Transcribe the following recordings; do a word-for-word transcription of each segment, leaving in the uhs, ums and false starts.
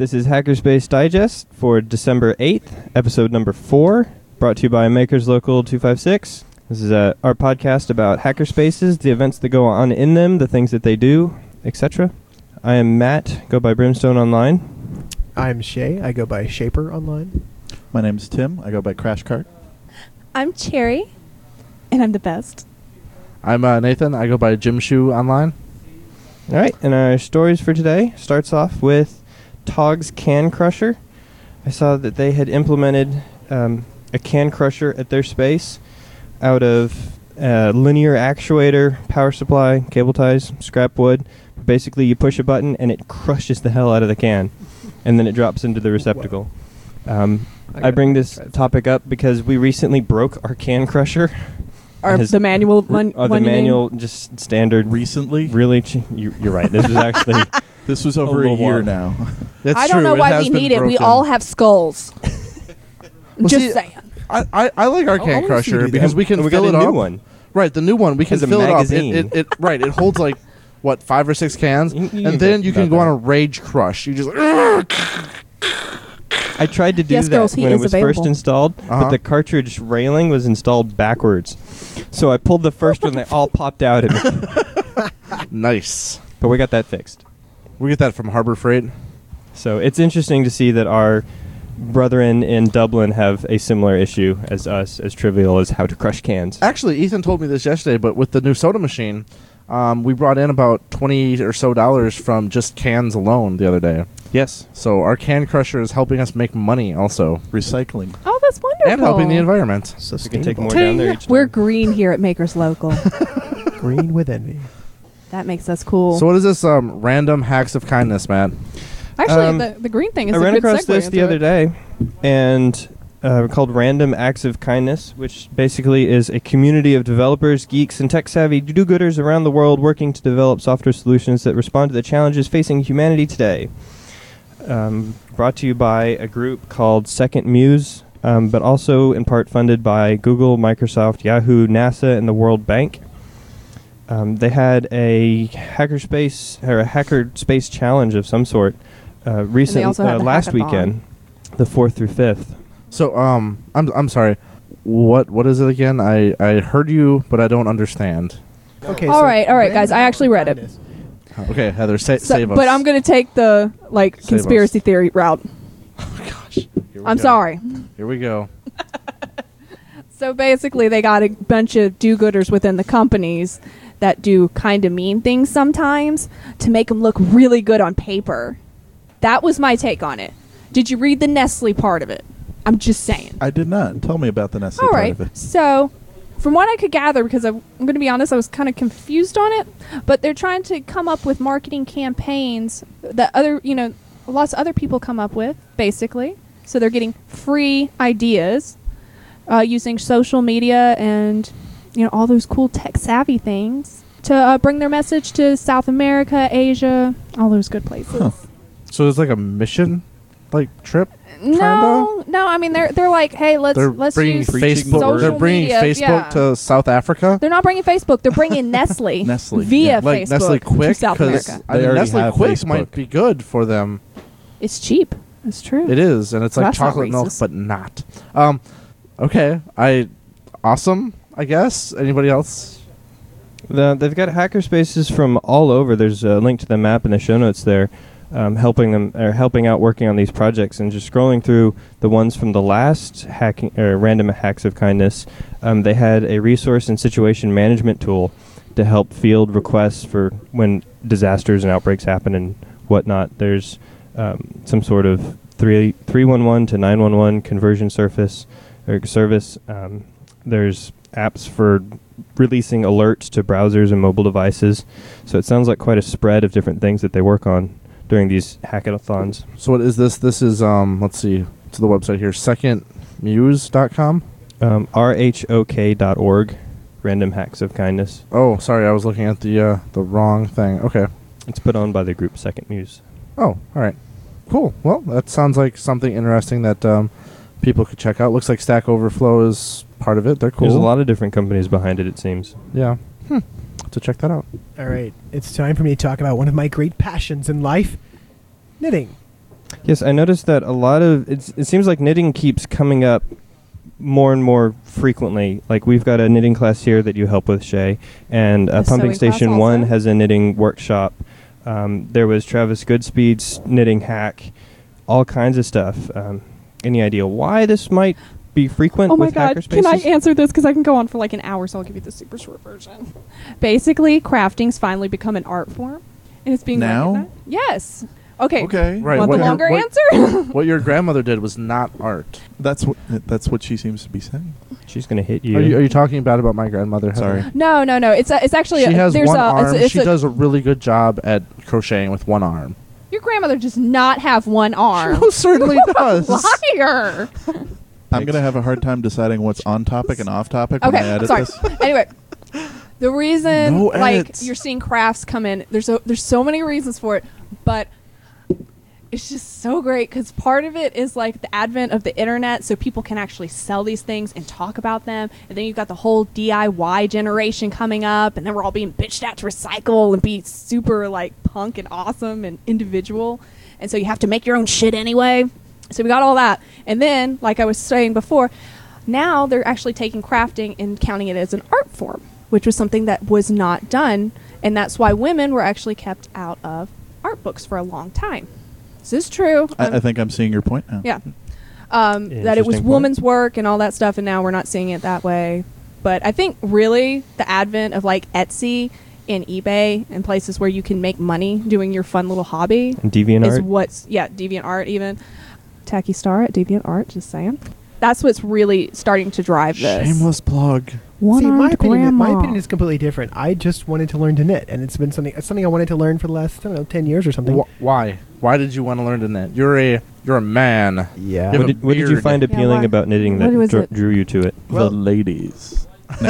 This is Hackerspace Digest for December eighth, episode number four, brought to you by Makers Local two five six. This is uh, our podcast about hackerspaces, the events that go on in them, the things that they do, et cetera. I am Matt, go by Brimstone Online. I'm Shay, I go by Shaper Online. My name's Tim, I go by Crash Cart. I'm Cherry, and I'm the best. I'm uh, Nathan, I go by Jim Shoe Online. All right, and our stories for today starts off with Tog's Can Crusher. I saw that they had implemented um, a can crusher at their space out of uh, linear actuator, power supply, cable ties, scrap wood. Basically, you push a button and it crushes the hell out of the can, and then it drops into the receptacle. Um, I, I bring this topic up because we recently broke our can crusher. Or the manual one. Or the manual, just standard. Recently? Really? Ch- you, you're right. This was actually... This was over a, a year now. That's I don't true. know it why we need broken. it. We all have skulls. well, Just see, saying. I, I, I like our Oh, can crusher because we can we fill got it a up. new one. Right, the new one. We can As a fill magazine. it up. It, it, it, right, it holds like, what, five or six cans? You, you and then you can go that. on a rage crush. You just like... I tried to do yes, that girls, when it was available. first installed, uh-huh. but the cartridge railing was installed backwards. So I pulled the first one, they all popped out at me. Nice. But we got that fixed. We get that from Harbor Freight. So it's interesting to see that our brethren in Dublin have a similar issue as us, as trivial as how to crush cans. Actually, Ethan told me this yesterday, but with the new soda machine, um, we brought in about twenty or so dollars from just cans alone the other day. Yes. So our can crusher is helping us make money also. Recycling. Oh, that's wonderful. And helping the environment. We can take more Ting. down there each We're time. green here at Makers Local. Green with envy. That makes us cool. So what is this um, random hacks of kindness, Matt? Actually, Um, the, the green thing is I a ran good across segue this into the other it. day, and uh, called Random Acts of Kindness, which basically is a community of developers, geeks, and tech-savvy do-gooders around the world working to develop software solutions that respond to the challenges facing humanity today. Um, brought to you by a group called Second Muse, um, but also in part funded by Google, Microsoft, Yahoo, NASA, and the World Bank. Um, they had a hackerspace or a hacker space challenge of some sort uh, recent also had uh, the last hackathon. weekend, the fourth through fifth. So um, I'm I'm sorry. What what is it again? I, I heard you, but I don't understand. Okay. All right, all right, guys. I actually read it. Okay, Heather, sa- So, save us. but I'm going to take the like Save conspiracy us. theory route. Oh, gosh. Here we I'm go. sorry. Here we go. So basically, they got a bunch of do-gooders within the companies that do kind of mean things sometimes to make them look really good on paper. That was my take on it. Did you read the Nestle part of it? I'm just saying. I did not. Tell me about the Nestle All part right. of it. So, from what I could gather, because I, I'm going to be honest, I was kind of confused on it, but they're trying to come up with marketing campaigns that other, you know, lots of other people come up with, basically. So they're getting free ideas uh, using social media and, you know, all those cool tech-savvy things to uh, bring their message to South America, Asia, all those good places. Huh. So it's like a mission, like trip. No, no. I mean, they're they're like, hey, let's They're let's bringing use Facebook. social They're bringing media, Facebook yeah. to South Africa. They're not bringing Facebook. They're bringing Nestle. Nestle, via yeah. Like Facebook Nestle Quick, to South because America. I mean, They already Nestle have Quick Facebook. might be good for them. It's cheap. It's true. It is, and it's So like that's not chocolate milk, racist. but not. Um, okay, I awesome. I guess. Anybody else? The, they've got hackerspaces from all over. There's a link to the map in the show notes there, um, helping them or helping out working on these projects. And just scrolling through the ones from the last hacking or random hacks of kindness, um, they had a resource and situation management tool to help field requests for when disasters and outbreaks happen and whatnot. There's um, some sort of three three one one to nine one one conversion surface or service. Um, there's apps for releasing alerts to browsers and mobile devices. So it sounds like quite a spread of different things that they work on during these hackathons. So what is this? This is um. Let's see. To the website here, second muse dot com. Um, R H O K dot org, Random Hacks of Kindness. Oh, sorry, I was looking at the uh, the wrong thing. Okay. It's put on by the group Second Muse. Oh, all right. Cool. Well, that sounds like something interesting that um, people could check out. Looks like Stack Overflow is part of it. They're cool. There's a lot of different companies behind it, it seems. Yeah. Hmm. To check that out. All right. It's time for me to talk about one of my great passions in life, knitting. Yes, I noticed that a lot of it's, it seems like knitting keeps coming up more and more frequently. Like we've got a knitting class here that you help with, Shay, and uh, A Pumping sewing class Station One also? has a knitting workshop. Um, there was Travis Goodspeed's knitting hack, all kinds of stuff. Um, any idea why this might be frequent Oh my with god, hackerspaces? can I answer this? Because I can go on for like an hour, so I'll give you the super short version. Basically, crafting's finally become an art form, and it's being Now? recognized. Yes. Okay. Okay. Right. Want what the your- longer what- answer? What your grandmother did was not art. That's what that's what she seems to be saying. She's gonna hit you. Are you, are you talking bad about my grandmother? Sorry. Heather? no, no, no. It's a, it's actually She a, has there's one a arm. It's, it's she a, does a really good job at crocheting with one arm. Your grandmother does not have one arm. She most certainly does. Liar. I'm gonna have a hard time deciding what's on topic and off topic when I Okay, edit sorry. this. Anyway, the reason No like edits. you're seeing crafts come in, there's so there's so many reasons for it, but it's just so great because part of it is like the advent of the internet, so people can actually sell these things and talk about them. And then you've got the whole D I Y generation coming up, and then we're all being bitched at to recycle and be super like punk and awesome and individual. And so you have to make your own shit anyway. So we got all that. And then, like I was saying before, now they're actually taking crafting and counting it as an art form, which was something that was not done. And that's why women were actually kept out of art books for a long time. This is true. I, Um, I think I'm seeing your point now. yeah. Um, that it was Interesting point. woman's work and all that stuff, and now we're not seeing it that way. But I think really the advent of like Etsy and eBay and places where you can make money doing your fun little hobby And Deviant is Art. what's yeah Deviant Art even Tacky Star at Deviant Art, just saying. That's what's really starting to drive this. Shameless plug. See, my One-armed opinion, my grandma. opinion is completely different. I just wanted to learn to knit, and it's been something it's something I wanted to learn for the last I don't know ten years or something. Wh- why? Why did you want to learn to knit? You're a you're a man. Yeah. You have What a did, what did you beard. find Yeah, appealing why- about knitting what that was dr- it? drew you to it? Well- the ladies.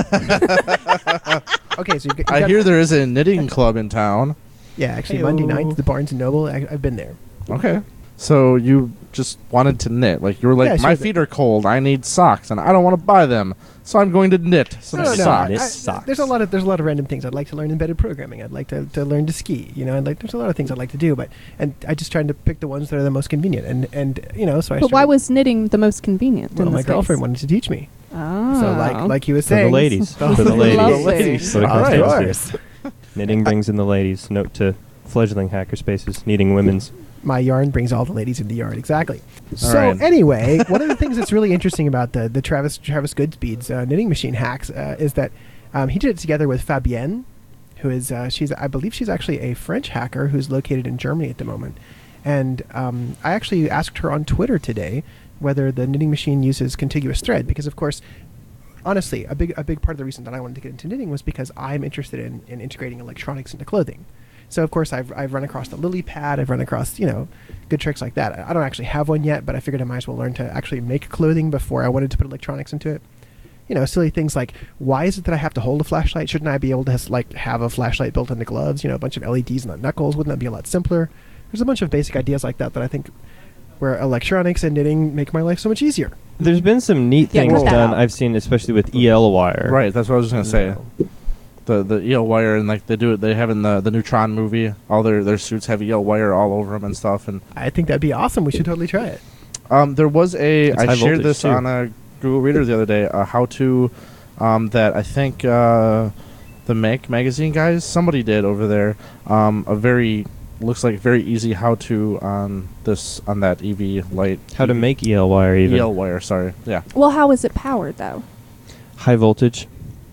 Okay, so you've got, you've I got- hear there is a knitting club in town. yeah, actually Heyo. Monday nights, the Barnes and Noble. I, I've been there. Okay. So you just wanted to knit. Like you were like, Yeah, sure, my but- feet are cold. I need socks, and I don't want to buy them. So I'm going to knit some No, no, no, socks. Knit I- socks. There's a lot of there's a lot of random things I'd like to learn. Embedded programming. I'd like to, to learn to ski. You know, I'd like there's a lot of things I'd like to do, but and I just tried to pick the ones that are the most convenient. And and you know, so I. But why started- was knitting the most convenient? well, in my this girlfriend case? wanted to teach me. Oh. So like like he was For the saying, ladies. Oh, For the ladies. Lovely. That's what it All comes right, down to. yours. Knitting brings in the ladies. Note to fledgling hackerspaces needing women's. My yarn brings all the ladies in the yard. Exactly. So right. anyway, one of the things that's really interesting about the the Travis Travis Goodspeed's uh, knitting machine hacks uh, is that um, he did it together with Fabienne, who is uh, she's I believe she's actually a French hacker who's located in Germany at the moment. And um, I actually asked her on Twitter today whether the knitting machine uses contiguous thread because, of course, honestly, a big a big part of the reason that I wanted to get into knitting was because I'm interested in, in integrating electronics into clothing. So of course I've I've run across the lily pad, I've run across, you know, good tricks like that. I I don't actually have one yet, but I figured I might as well learn to actually make clothing before I wanted to put electronics into it. You know, silly things like why is it that I have to hold a flashlight? Shouldn't I be able to has, like have a flashlight built into gloves? You know, a bunch of L E Ds on the knuckles. Wouldn't that be a lot simpler? There's a bunch of basic ideas like that that I think where electronics and knitting make my life so much easier. There's been some neat Yeah, things cut that done out. I've seen, especially with E L wire. Right. That's what I was just gonna say. The the E L wire and like they do it. They have in the the Neutron movie. All their their suits have E L wire all over them and stuff. And I think that'd be awesome. We should totally try it. um, there was a It's I high shared voltage, this too. on a Google Reader the other day. A how to um, that I think uh, the Make magazine guys somebody did over there. Um, a very looks like very easy how to on this on that E V light. How to make E L wire even. E L wire. Sorry. Yeah. Well, how is it powered though? High voltage.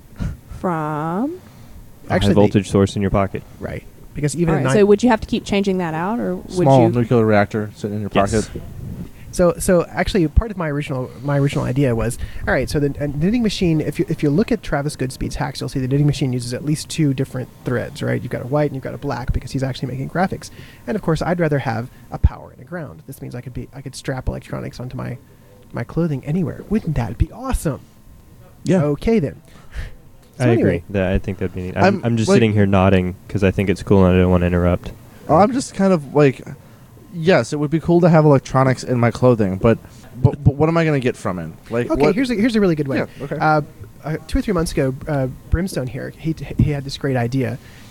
From A Actually, high they- voltage source in your pocket. Right. Because even All at right, nine, so would you have to keep changing that out, or would Small you? nuclear reactor sitting in your Yes. pocket. So, so actually, part of my original my original idea was, all right. So the a knitting machine, if you if you look at Travis Goodspeed's hacks, you'll see the knitting machine uses at least two different threads, right? You've got a white and you've got a black because he's actually making graphics. And of course, I'd rather have a power and a ground. This means I could be I could strap electronics onto my my clothing anywhere. Wouldn't that be awesome? Yeah. Okay then. So I anyway, agree. That I think that'd be neat. I'm, I'm, I'm just like- sitting here nodding because I think it's cool and I don't want to interrupt. I'm just kind of like, yes, it would be cool to have electronics in my clothing, but but, but what am I going to get from it? Like, Okay, what? here's a, here's a really good way. Yeah, okay. Uh, uh, two or three months ago, uh, Brimstone here, he, he had this great idea.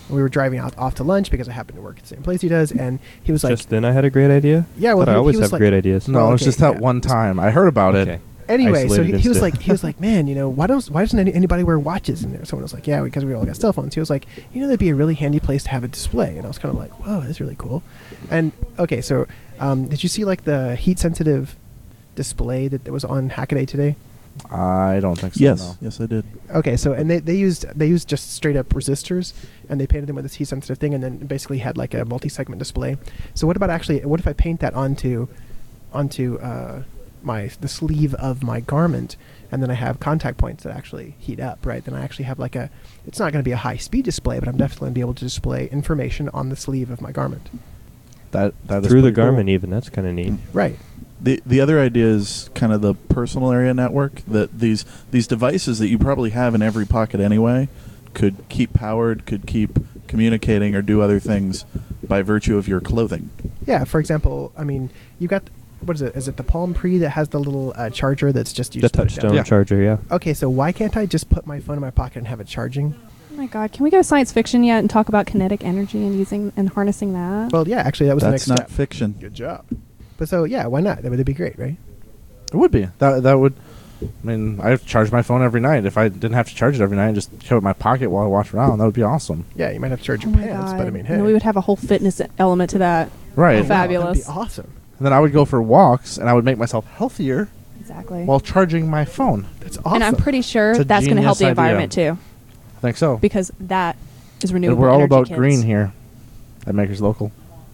We were driving out off to lunch because I happened to work at the same place he does, and he was like, Just then I had a great idea. "Yeah, well, Thought I he, always he was have like, great ideas. No, Well, it's okay, just that yeah. one time. I heard about Okay. it. Anyway, so Isolated he, he was instead. like, he was like, man, you know, why don't why doesn't any, anybody wear watches in there? Someone was like, yeah, because we all got cell phones. He was like, you know, that'd be a really handy place to have a display. And I was kind of like, whoa, that's really cool. And okay, so um, did you see like the heat sensitive display that, that was on Hackaday today? I don't think so. Yes, no. yes, I did. Okay, so and they, they used they used just straight up resistors, and they painted them with this heat sensitive thing, and then basically had like a multi segment display. So what about actually? What if I paint that onto onto uh, my the sleeve of my garment, and then I have contact points that actually heat up, right? Then I actually have like a. It's not going to be a high speed display, but I'm definitely going to be able to display information on the sleeve of my garment. That that is Through the pretty cool. garment, even. That's kind of neat. Right. The the other idea is kind of the personal area network, that these these devices that you probably have in every pocket anyway could keep powered, could keep communicating or do other things by virtue of your clothing. Yeah. For example, I mean, you got what is it? Is it the Palm Pre that has the little uh, charger that's just you The just put it down? touchstone Yeah. charger, yeah. Okay, so why can't I just put my phone in my pocket and have it charging? Oh my God, can we go science fiction yet and talk about kinetic energy and using and harnessing that? Well, yeah, actually, that was That's the next not step. fiction. Good job. But so, yeah, why not? That would be great, right? It would be. That that would. I mean, I charge my phone every night. If I didn't have to charge it every night and just keep it in my pocket while I walk around, that would be awesome. Yeah, you might have to charge Oh your my pants, God. but I mean, hey. And we would have a whole fitness element to that. Right. Oh, And wow, Fabulous. That'd be awesome. then I would go for walks, and I would make myself healthier Exactly. while charging my phone. That's awesome. and I'm pretty sure It's a that's going to help the genius idea. environment too, I think so. because that is And renewable. we're all energy, about kids. green here at Makers Local.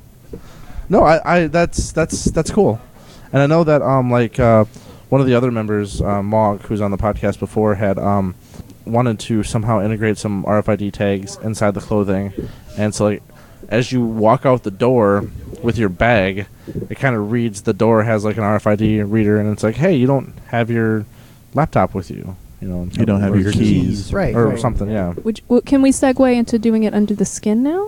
No, I, I that's that's that's cool, and I know that um like uh, one of the other members, uh, Mog, who's on the podcast before, had um wanted to somehow integrate some R F I D tags inside the clothing, and so like as you walk out the door with your bag, it kind of reads the door has like an R F I D reader, and it's like, hey, you don't have your laptop with you, you know, You don't have or your keys. Right. or right. something, yeah. Which w- can we segue into doing it under the skin now?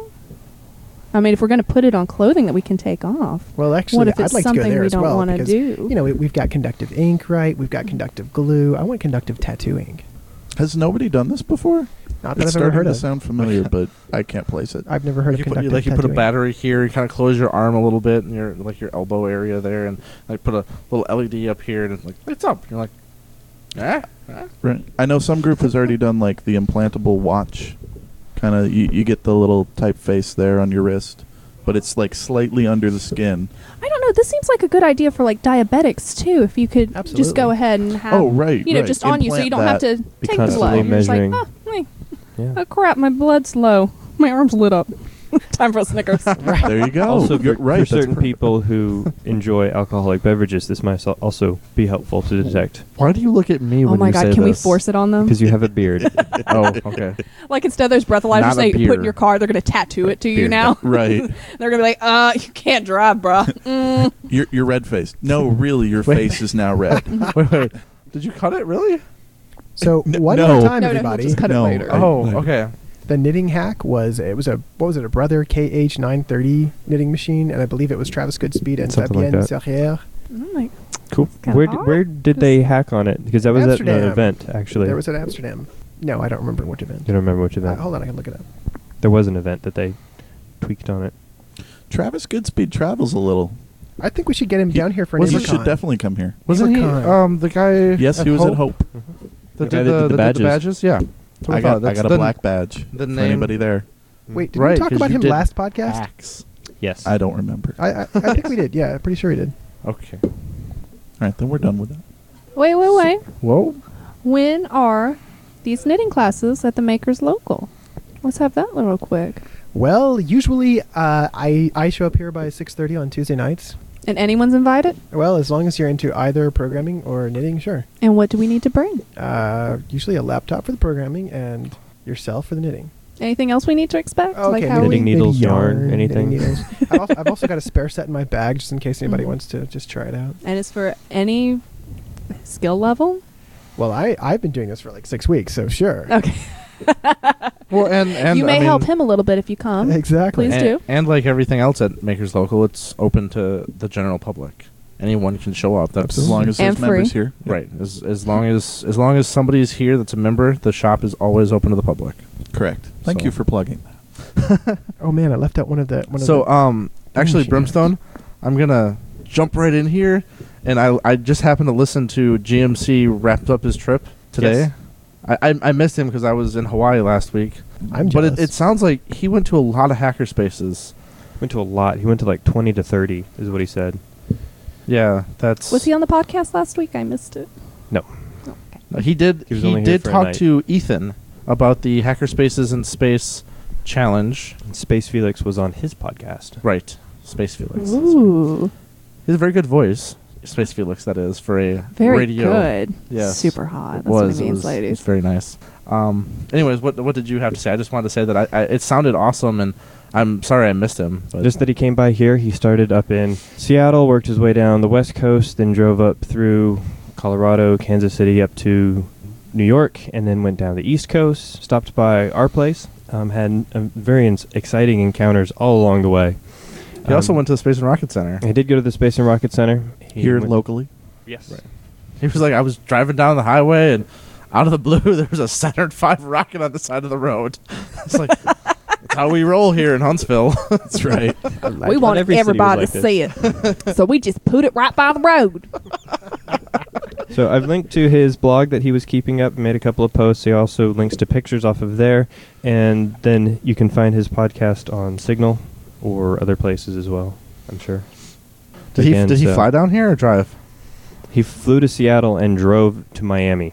I mean, if we're going to put it on clothing that we can take off, Well, actually, what if I'd it's like to go something there we as don't well. want to because, do? You know, we, we've got conductive ink, right? We've got conductive glue. I want conductive tattoo ink. Has nobody done this before? Not that It's I've ever starting heard to of. sound familiar, but I can't place it. I've never heard You of put, conductive like you put a tattooing. battery here, you kind of close your arm a little bit, and your like your elbow area there, and like put a little L E D up here, and it's like lights up. You're like, ah, ah. Right. I know some group has already done like the implantable watch. Kind of, you, you get the little typeface there on your wrist, but it's like slightly under the skin. I don't know. This seems like a good idea for like diabetics too. If you could just Absolutely. go ahead and have, Oh, right, you know, right. just on you, so you don't Implant have to Be take the blood. constantly You're just like, measuring. oh, hey, Yeah. oh crap, my blood's low. My arm's lit up. Time for a Snickers. There you go. Also, You're for, right. for that's certain perfect. people who enjoy alcoholic beverages, this might so- also be helpful to detect Why do you look at me Oh when my you God, say can we this? force it on them? because you have a beard. Oh, okay. Like instead of those breathalyzers Not a they put in beer. your car, they're going to tattoo it to you Beer. now. Right. They're going to be like, uh, you can't drive, bruh. Mm. You're, you're red faced. No, really, your Wait. face is now red. wait, wait. Did you cut it really? So N- one no. at a time, No, no, everybody. we'll just cut No, it later. I- Oh, like- okay. The knitting hack was it was a what was it a Brother K H nine thirty knitting machine, and I believe it was Travis Goodspeed and Something like Fabienne that. Serrière. I'm like, Cool. kinda Where d- odd. where did they hack on it? Because that was at an Amsterdam. event actually. There was at Amsterdam. No, I don't remember which event. You don't remember which Uh, event? hold on, I can look it up. There was an event that they tweaked on it. Travis Goodspeed travels a little. I think we should get him He- down here for He NeighborCon. should definitely come here. Wasn't he Leprechaun. um the guy? Yes, he was at Hope. That The guy did that the, did the that did the badges. badges? Yeah. That's what I got, thought. I That's got a the- black badge the for name- anybody there. Wait, did Right, we talk 'cause about you him did last podcast? Axe. Yes. I don't remember. I, I I think we did. Yeah, I'm pretty sure we did. Okay. All right, then we're done with that. wait, wait, wait. Whoa. When are these knitting classes at the Makers Local? Let's have that little quick. Well, usually uh, I I show up here by six thirty on Tuesday nights. And anyone's invited? Well, as long as you're into either programming or knitting, sure. And what do we need to bring? Uh, usually a laptop for the programming and yourself for the knitting. Anything else we need to expect? Okay, like how Knitting we, needles, maybe yarn, anything. knitting needles. I've, also, I've also got a spare set in my bag just in case anybody Mhm. wants to just try it out. and it's for any skill level? Well, I I've been doing this for like six weeks, so sure. Okay. Well, and and you may I mean, help him a little bit if you come. Exactly. Please and, do. And like everything else at Makers Local, it's open to the general public. Anyone can show up. That's As long as there's And members free. here. right. As as long as as long as somebody's here that's a member, the shop is always open to the public. Correct. Thank So- you for plugging that. Oh man, I left out one of the one So, of the. um, actually, machine Brimstone, I'm gonna jump right in here, and I I just happened to listen to G M C wrapped up his trip today. Yes. I, I I missed him because I was in Hawaii last week. I'm But it, jealous. it sounds like he went to a lot of hacker spaces. Went to a lot. He went to like twenty to thirty, is what he said. Yeah, that's. Was he on the podcast last week? I missed it. No. Okay. Uh, He did. He was He, only here did for a talk night. to Ethan about the hacker spaces in space challenge. Space Felix was on his podcast. Right, Space Felix. Ooh, He has a very good voice, Space Felix. That is for a very radio. good. Yes. Super hot. It That's what was. it It means, was, ladies. It's very nice. Um. Anyways, what what did you have to say? I just wanted to say that I, I it sounded awesome, and I'm sorry I missed him. But Just that he came by here. He started up in Seattle, worked his way down the West Coast, then drove up through Colorado, Kansas City, up to New York, and then went down the East Coast, stopped by our place, um, had um, very ins- exciting encounters all along the way. he also Um, went to the Space and Rocket Center. He did go to the Space and Rocket Center. He Here went- locally. Yes. Right. He was like, I was driving down the highway, and out of the blue, there was a Saturn five rocket on the side of the road. It's like, that's how we roll here in Huntsville. That's right. We wanted every city was everybody like to see it, so we just put it right by the road. So I've linked to his blog that he was keeping up, made a couple of posts. He also links to pictures off of there, and then you can find his podcast on Signal or other places as well, I'm sure. Did he Again, did he so- fly down here or drive? He flew to Seattle and drove to Miami.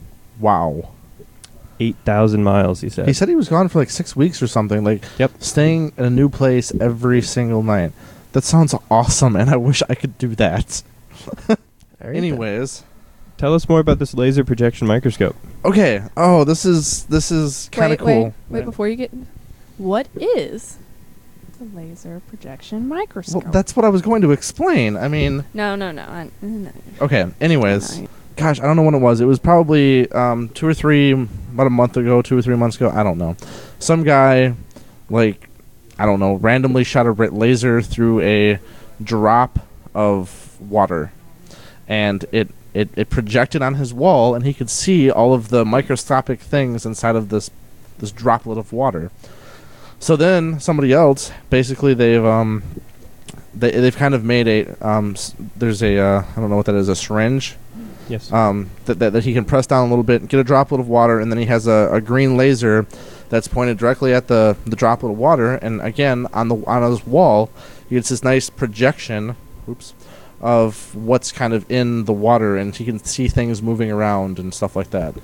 Wow. eight thousand miles, he said. He said he was gone for like six weeks or something, like Yep. staying in a new place every single night. That sounds awesome, and I wish I could do that. There you go. Anyways, Tell us more about this laser projection microscope. okay. Oh, this is this is kind of wait, cool. wait, wait! Before you get, what is the laser projection microscope? Well, that's what I was going to explain. I mean, no, no, no. I, no. okay. Anyways, No. gosh, I don't know when it was. It was probably um, two or three, about a month ago, two or three months ago. I don't know. Some guy, like, I don't know, randomly shot a ra- laser through a drop of water, and it, it it projected on his wall, and he could see all of the microscopic things inside of this this droplet of water. So then somebody else, basically, they've um, they they've kind of made a um, s- there's a uh, I don't know what that is, a syringe. Yes. Um, that, that, that he can press down a little bit, get a droplet of water, and then he has a, a green laser that's pointed directly at the, the droplet of water. And again, on the on his wall, he gets this nice projection, oops, of what's kind of in the water, and he can see things moving around and stuff like that.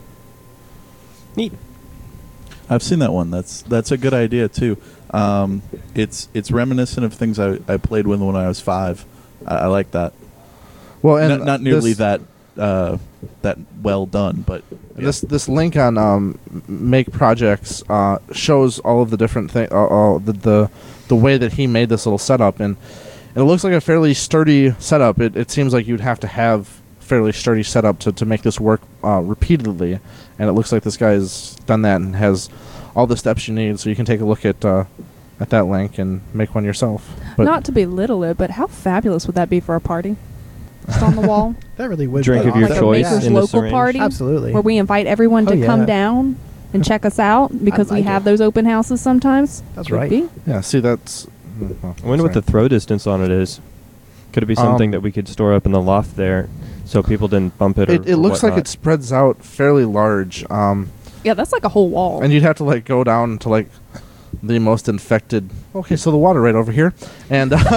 Neat. I've seen that one. That's that's a good idea too. Um, it's it's reminiscent of things I, I played with when I was five. I, I like that. Well, and not, not nearly this, that uh, that well done, but yeah. This this link on um, M- Make Projects uh, shows all of the different thing, uh, all the, the the way that he made this little setup, and it looks like a fairly sturdy setup. It it seems like you'd have to have fairly sturdy setup to, to make this work uh, repeatedly, and it looks like this guy's done that and has all the steps you need. So you can take a look at uh, at that link and make one yourself. But Not to belittle it, but how fabulous would that be for a party? Just on the wall, That really would Drink be of your awesome. like choice a maker's in the local syringe. party, Absolutely. where we invite everyone Oh, to yeah. come down and check us out because we like have it. those open houses sometimes. That's Would right. be. yeah, see that's. mm, well, I wonder what the sorry. throw distance on it is. Could it be something Um, that we could store up in the loft there so people didn't bump it or It, it or looks like whatnot? it spreads out fairly large. Um, Yeah, that's like a whole wall. And you'd have to like go down to like the most infected. Okay, so the water right over here, and uh,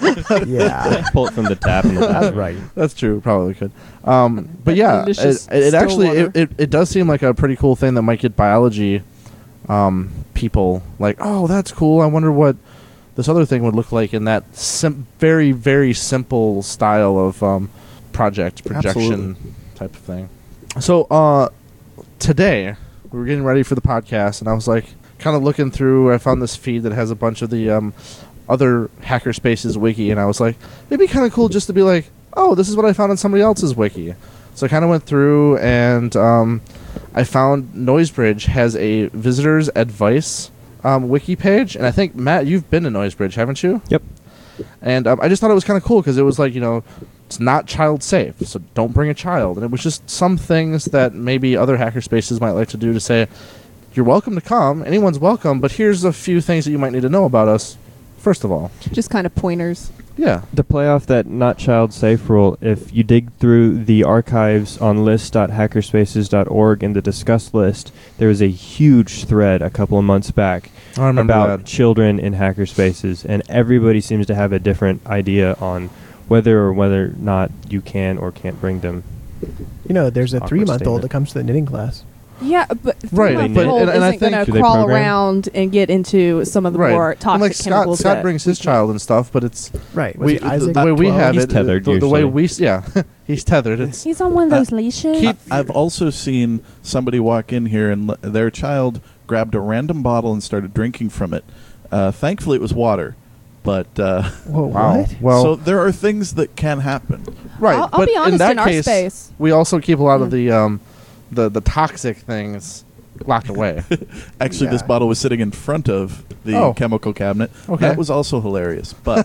Yeah. Pull it from the tap in the That's bathroom. right. that's true, probably could. Um, but yeah, it, Delicious it, it still actually it, water. it, it does seem like a pretty cool thing that might get biology um, people like, oh, that's cool. I wonder what this other thing would look like in that sim- very very simple style of um, project projection Absolutely. type of thing. So uh, today we were getting ready for the podcast, and I was like, kind of looking through. I found this feed that has a bunch of the um, other Hackerspaces wiki, and I was like, it'd be kind of cool just to be like, oh, this is what I found on somebody else's wiki. So I kind of went through, and um, I found Noisebridge has a visitors advice um, wiki page, and I think Matt, you've been to Noisebridge, haven't you? Yep. And um, I just thought it was kind of cool because it was like, you know, it's not child safe, so don't bring a child. And it was just some things that maybe other hackerspaces might like to do to say, you're welcome to come. Anyone's welcome, but here's a few things that you might need to know about us. First of all, Just kind of pointers. yeah, To play off that not child safe rule, if you dig through the archives on list dot hackerspaces dot org in the discuss list, there was a huge thread a couple of months back I remember about that. children in hackerspaces, and everybody seems to have a different idea on whether or whether or not you can or can't bring them. You know, there's a Awkward three-month-old statement. that comes to the knitting class. Yeah, but Right, three-month but- old and- and I isn't going think- Do to they crawl program? around and get into some of the Right. more And toxic like Scott, chemicals. Scott that brings his we child and stuff, but it's Right. Was we it Isaac? the way we twelve? have He's it. tethered the, the way usually. we s- yeah, he's tethered. It's He's on one of Uh, those leashes. I- I've also seen somebody walk in here and l- their child grabbed a random bottle and started drinking from it. Uh, thankfully, it was water, but uh, Whoa, wow. what? Well, so there are things that can happen. right. I'll, I'll but be honest. in that our case, space, we also keep a lot of Mm. the um, the the toxic things locked away. Actually, this Yeah. bottle was sitting in front of the Oh. chemical cabinet. Okay. That was also hilarious, but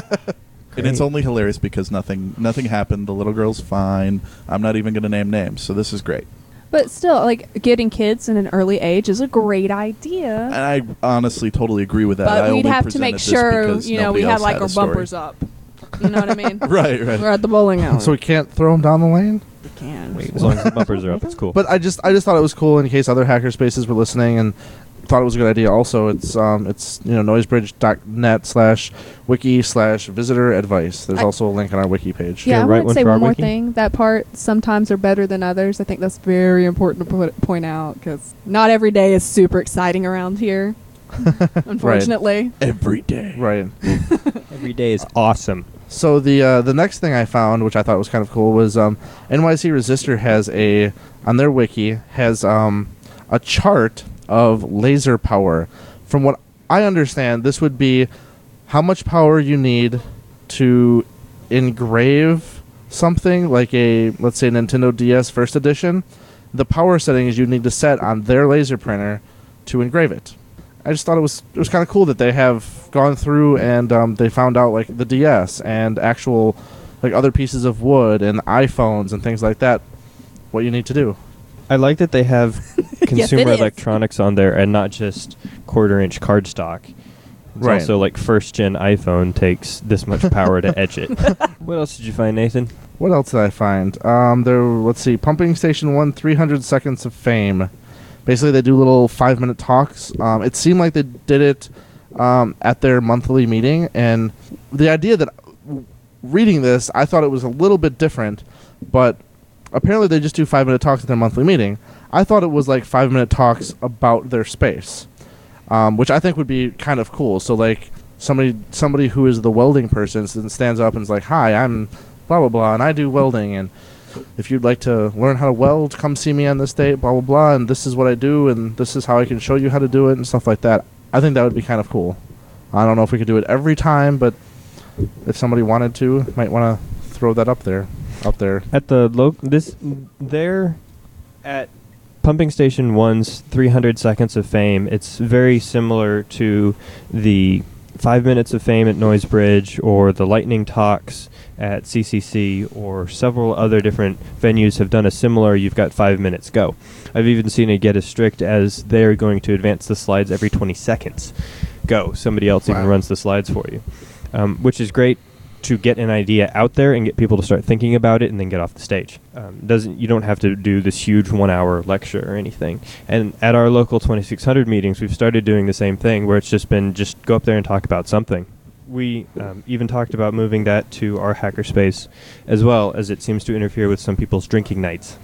and it's Great. only hilarious because nothing nothing happened. The little girl's fine. I'm not even going to name names, so this is great. but still, like getting kids in an early age is a great idea. And I honestly totally agree with that. But I we'd only have to make presented this sure, because you know, nobody we had else like a our story. bumpers up. You know what I mean? Right, right. We're at the bowling alley. So we can't throw them down the lane. we can. Wait, As long as the bumpers are up, it's cool. But I just I just thought it was cool in case other hackerspaces were listening and thought it was a good idea. Also, it's um it's you know noisebridge dot net slash wiki slash visitor advice. There's I- also a link on our wiki page. Yeah, I Okay, right want to one say for our one more wiki? thing. That part sometimes are better than others. I think that's very important to put, point out because not every day is super exciting around here. Unfortunately, Every day. Right. Every day is awesome. So the uh, the next thing I found, which I thought was kind of cool, was um, N Y C Resistor has a on their wiki has um, a chart of laser power. From what I understand, this would be how much power you need to engrave something like a let's say Nintendo D S First Edition. The power settings you need to set on their laser printer to engrave it. I just thought it was it was kind of cool that they have gone through and um, they found out like the D S and actual like other pieces of wood and iPhones and things like that. What you need to do. I like that they have consumer is. electronics on there and not just quarter inch cardstock. It's Right. also like first gen iPhone takes this much power to etch it. What else did you find, Nathan? What else did I find? Um, there. Let's see. Pumping Station won three hundred seconds of fame. Basically, they do little five minute talks. Um, it seemed like they did it um, at their monthly meeting, and the idea that reading this, I thought it was a little bit different, but apparently they just do five minute talks at their monthly meeting. I thought it was like five minute talks about their space, um, which I think would be kind of cool. So like somebody somebody who is the welding person s- stands up and is like, "Hi, I'm blah blah blah, and I do welding, and if you'd like to learn how to weld, come see me on this date, blah blah blah, and this is what I do, and this is how I can show you how to do it, and stuff like that." I think that would be kind of cool. I don't know if we could do it every time, but if somebody wanted to, might want to throw that up there, up there. At the lo- this there at Pumping Station One's three hundred seconds of fame. It's very similar to the five minutes of fame at Noisebridge or the lightning talks at C C C or several other different venues have done a similar you've got five minutes go. I've even seen it get as strict as they're going to advance the slides every twenty seconds. Go. Somebody else even Wow. runs the slides for you, um, which is great to get an idea out there and get people to start thinking about it and then get off the stage. Um, doesn't you don't have to do this huge one-hour lecture or anything. And at our local twenty-six hundred meetings, we've started doing the same thing where it's just been just go up there and talk about something. We um, even talked about moving that to our hackerspace as well, as it seems to interfere with some people's drinking nights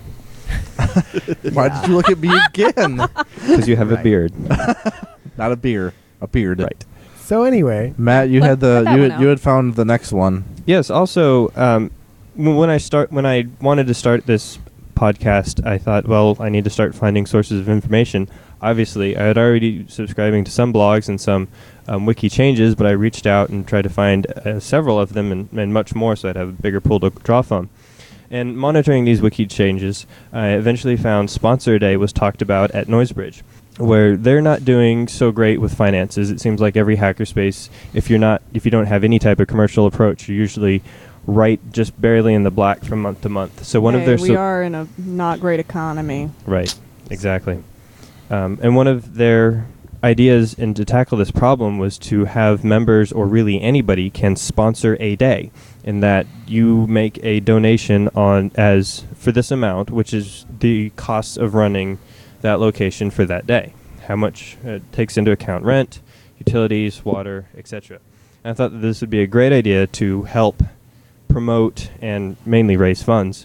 Why did you look at me again? because you have a Right. beard. Not a beer, a beard. Right. So anyway, Matt, you Let- had the let that you one had, you out. had found the next one. Yes. Also, um, w- when I start, when I wanted to start this podcast, I thought, well, I need to start finding sources of information. Obviously, I had already subscribing to some blogs and some um, wiki changes, but I reached out and tried to find uh, several of them and, and much more, so I'd have a bigger pool to draw from. And monitoring these wiki changes, I eventually found Sponsor Day was talked about at Noisebridge, where they're not doing so great with finances. It seems like every hackerspace, if you're not, if you don't have any type of commercial approach, you're usually right just barely in the black from month to month. So one of Hey, their we so- are in a not great economy. right, exactly. Um, and one of their ideas in to tackle this problem was to have members, or really anybody, can sponsor a day, in that you make a donation on as for this amount, which is the cost of running that location for that day. How much it takes into account rent, utilities, water, et cetera. I thought that this would be a great idea to help promote and mainly raise funds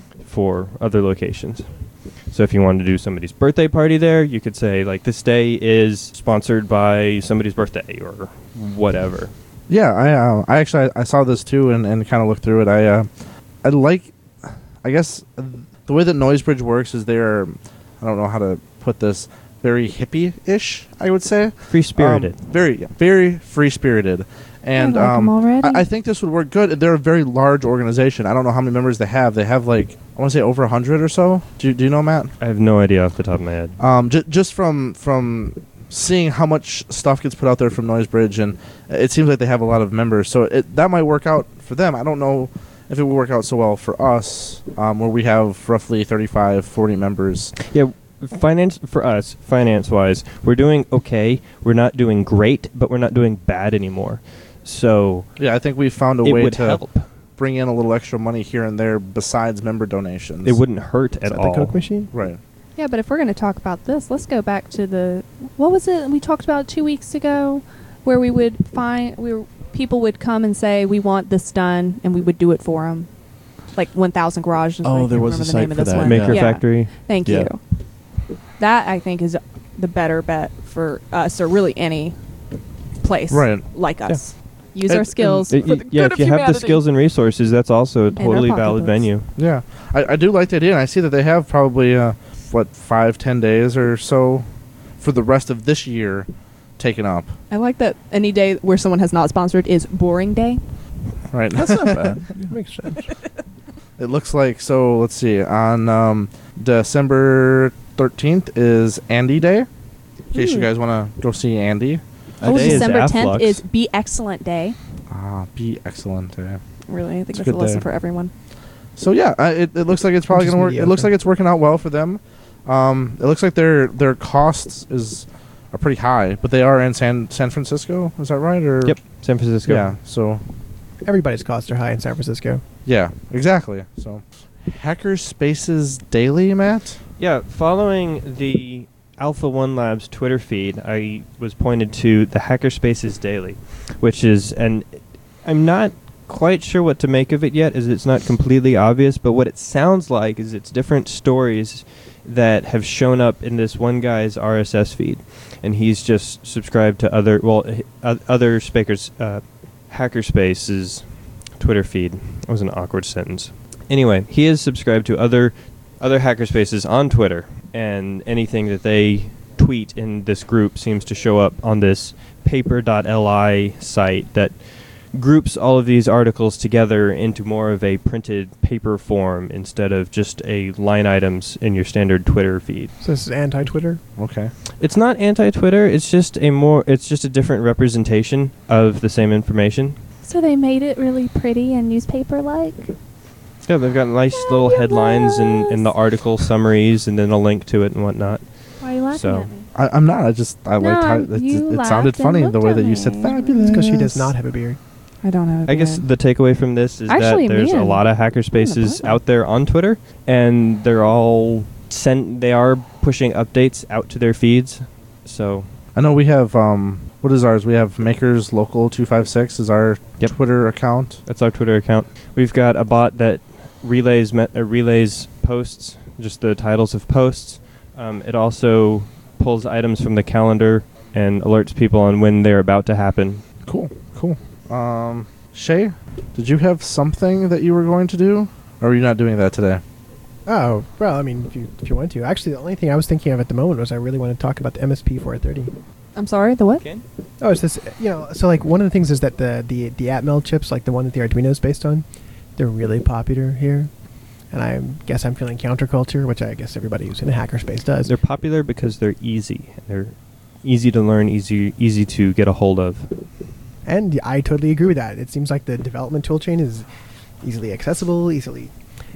for other locations. So if you wanted to do somebody's birthday party there, you could say, like, this day is sponsored by somebody's birthday or whatever. Yeah, I uh, I actually I, I saw this too and, and kind of looked through it. I uh, I like, I guess uh, the way that Noisebridge works is they're, I don't know how to put this, very hippie-ish, I would say. Free-spirited. Um, very, very free-spirited. And I like 'em um, already. I, I think this would work good. They're a very large organization. I don't know how many members they have. They have, like, I want to say over one hundred or so. Do you, do you know, Matt? I have no idea off the top of my head. Um, j- just from from seeing how much stuff gets put out there from Noisebridge, and it seems like they have a lot of members. So it, that might work out for them. I don't know if it will work out so well for us, um, where we have roughly thirty-five, forty members. Yeah, finance for us, finance-wise, we're doing okay. We're not doing great, but we're not doing bad anymore. So Yeah, I think we found a it way would to help. bring in a little extra money here and there besides member donations. It wouldn't hurt Is at that all. the Coke machine? Right. Yeah, but if we're going to talk about this, let's go back to the what was it we talked about two weeks ago, where we would find we were, people would come and say we want this done, and we would do it for them, like one thousand garages. Oh, I can't there was remember a the site name of for this that, one. Maker Yeah. Factory. Thank Yeah. you. That I think is the better bet for us, or really any place Right. like us. Use And- our skills. It- for y- the yeah, good if of you have the humanity. skills and resources, that's also a our totally valid pocketbooks. venue. Yeah, I, I do like the idea, and I see that they have probably uh, what five, ten days or so for the rest of this year taken up. I like that any day where someone has not sponsored is boring day. Right. That's not bad. Makes sense. It looks like so. Let's see. On um, December thirteenth is Andy Day. In case you Ooh. guys want to go see Andy. Oh, That day is December tenth Afflux. is Be Excellent Day. Ah, be excellent day. Really, I think It's a that's a good lesson day. for everyone. So yeah, uh, it, it looks like it's probably Just gonna work. It looks mediocre. like it's working out well for them. Um, it looks like their their costs is are pretty high, but they are in San San Francisco. Is that right? Or Yep, San Francisco. Yeah. So Everybody's costs are high in San Francisco. yeah, exactly. So Hacker Spaces Daily, Matt. Yeah, following the Alpha One Labs Twitter feed, I was pointed to the Hackerspaces Daily, which is, and I'm not quite sure what to make of it yet, as it's not completely obvious, but what it sounds like is it's different stories that have shown up in this one guy's R S S feed, and he's just subscribed to other, well, h- o- other speakers, uh, Hackerspaces Twitter feed. That was an awkward sentence. Anyway, he is subscribed to other other hackerspaces on Twitter, and anything that they tweet in this group seems to show up on this paper dot L I site that groups all of these articles together into more of a printed paper form instead of just a line items in your standard Twitter feed. So this is anti-Twitter. Okay. It's not anti-Twitter, it's just a more it's just a different representation of the same information. So they made it really pretty and newspaper-like. Yeah, they've got nice little headlines and, and the article summaries and then a link to it and whatnot. Why are you laughing So- at me? I, I'm not. I just I No, liked how I'm- it, you it, it laughed sounded and funny the looked way at that you me. said It's fabulous. It's because she does not have a beard. I don't know. I guess the takeaway from this is Actually, that there's me a and- lot of me and hackerspaces the out there on Twitter, and they're all sent. They are pushing updates out to their feeds. So I know we have um what is ours? We have Makers Local two five six is our Yep. Twitter account. that's our Twitter account. We've got a bot that relays me- uh, relays posts, just the titles of posts. Um, it also pulls items from the calendar and alerts people on when they're about to happen. Cool. Cool. Um Shay, did you have something that you were going to do? Or are you not doing that today? Oh, well, I mean, if you if you want to. Actually, the only thing I was thinking of at the moment was I really want to talk about the M S P four thirty. I'm sorry. The what? Oh, it's this, you know, so like one of the things is that the the the Atmel chips, like the one that the Arduino is based on, they're really popular here. And I guess I'm feeling counterculture, which I guess everybody who's in a hackerspace does. They're popular because they're easy. They're easy to learn, easy easy to get a hold of. And I totally agree with that. It seems like the development toolchain is easily accessible, easily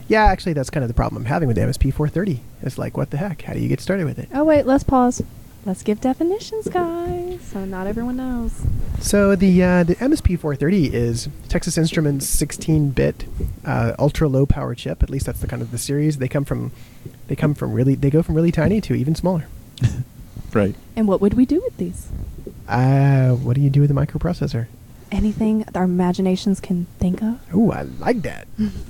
Yeah, actually, that's kind of the problem I'm having with the M S P four thirty. It's like, what the heck? How do you get started with it? Oh wait, let's pause. Let's give definitions, guys, so not everyone knows. So the uh, the M S P four thirty is Texas Instruments sixteen bit uh, ultra low power chip. At least that's the kind of the series. They come from they come from really they go from really tiny to even smaller. Right. And what would we do with these? Uh, what do you do with a microprocessor? Anything our imaginations can think of. Ooh, I like that.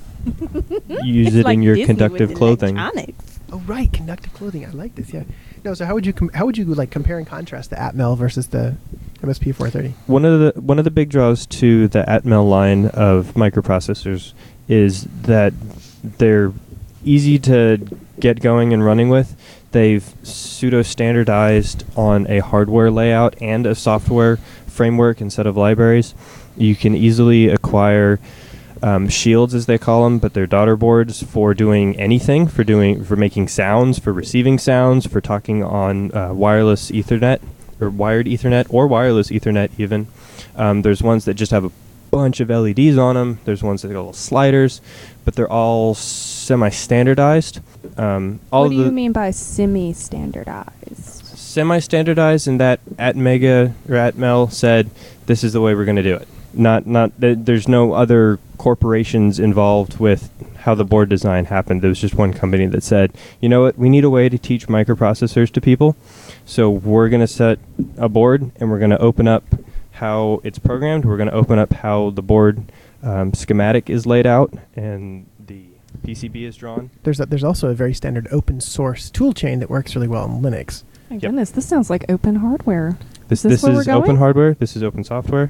Use It's it like in your Disney conductive with clothing. electronics. Oh, right, conductive clothing. I like this. Yeah. No, so how would you com- how would you like compare and contrast the Atmel versus the M S P four thirty? One of the one of the big draws to the Atmel line of microprocessors is that they're easy to get going and running with. They've pseudo-standardized on a hardware layout and a software framework instead of libraries. You can easily acquire um, shields, as they call them, but they're daughter boards for doing anything, for doing for making sounds, for receiving sounds, for talking on uh, wireless Ethernet or wired Ethernet or wireless Ethernet even. Um, there's ones that just have a bunch of L E Ds on them. There's ones that got little sliders, but they're all semi-standardized. Um, all What of do you the mean by semi-standardized? semi-standardized in that Atmega or Atmel said this is the way we're going to do it. Not not th- there's no other corporations involved with how the board design happened. There was just one company that said, you know what, we need a way to teach microprocessors to people, so we're going to set a board and we're going to open up how it's programmed. We're going to open up how the board um, schematic is laid out and the P C B is drawn. There's a, there's also a very standard open source tool chain that works really well in Linux. My Yep. goodness, this sounds like open hardware. This Is this this where we're is open going? hardware. This is open software.